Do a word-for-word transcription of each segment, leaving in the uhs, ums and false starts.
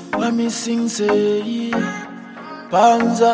What me sing say Panza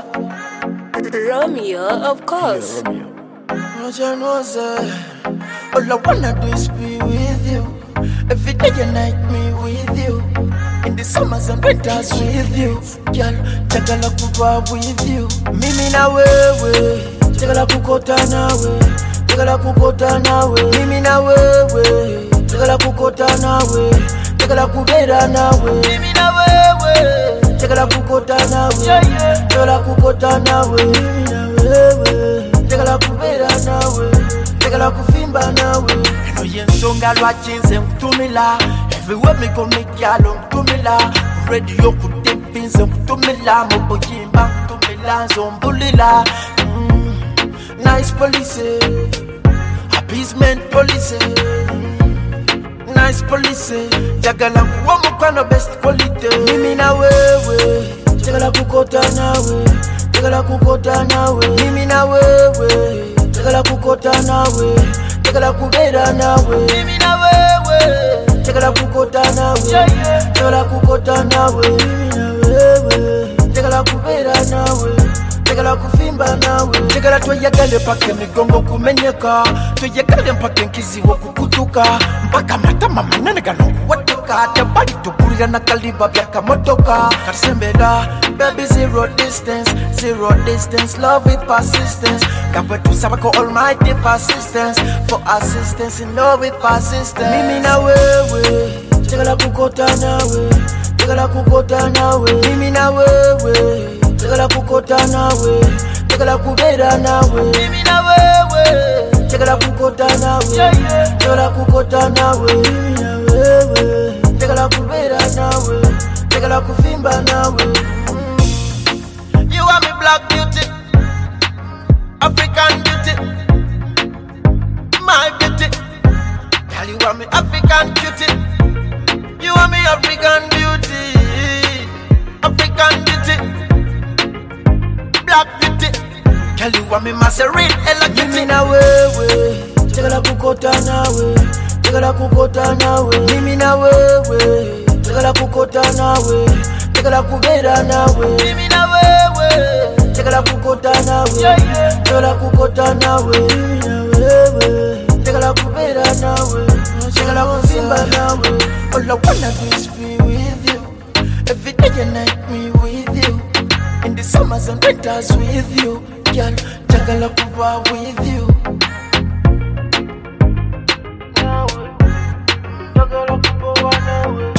Romeo, of course. yeah, Romeo. What you know say all I wanna do is be with you. Every day and night me with you. In the summers and winters with you. Girl, chakala kuba with you. Mimi na wewe, chakala kukota nawe. Chakala kukota nawe. Mimi na wewe, chakala kukota nawe. Chakala kubera nawe. Mimi na wewe, chakala kukota nawe. Chakala kukota nawe. Mimi na wewe, chakala kubera nawe. Chakala kufimba nawe. No yensonga lwachinze mtumila. Everywhere me go me gyalo mtumila. Radio kutepinze mtumila. Muboyimba mtumila zombulila. mm. Nice police, appeasement police. mm. Nice police, jagala kuwa mukano best quality. Mimi na wewe, jagala kukota nawe. Jagala kukota nawe. Mimi na wewe, jagala kukota nawe. Jagala kubera nawe. Mimi na wewe, jagala kukota nawe. Jagala kukota nawe. Mimi na wewe, jagala kubera nawe. Jagala kufimba nawe. Jagala tweyagale mpaka emigongo kumenyeka. Tweyagale mpaka enkiziwo kukutuka. Mpaka matama manene gano kuwatoka. Tebali tugulira na kaliba byakamotoka. Katusembera baby zero distance. Zero distance love with persistence. Gabwe tusabako almighty persistence. For assistance in love with persistence. Mimi na wewe, jagala kukota nawe. Jagala kukota nawe. Mimi na wewe, jagala kukota nawe. Jagala kubera nawe. Mimi na wewe, jagala kukota nawe. Jagala kukota nawe. Mimi na wewe, jagala kubera nawe. Jagala kufimba nawe. mm. You are me black beauty, African beauty, my beauty. Girl, you are me African beauty. You are me African beauty, African beauty, black beauty. Girl, you are me Maserati, elegant. Mimi na wewe, jagala kukota nawe. Jagala kukota nawe. Mimi na wewe, jagala kukota nawe. Jagala kubera nawe. Mimi na wewe, jagala kukota nawe. Jagala kukota nawe. Mimi na wewe, jagala kubera nawe. Jagala kufimba nawe. All I wanna do is be with you. Every day and night me with you. In the summers and winters with you. Girl, jagala kuba with you. Nawe, jagala kuba nawe.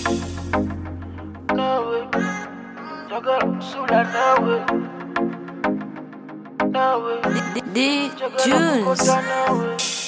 Nawe, jagala sula nawe. Nawe, D- D- jagala Tunes. kukota nawe.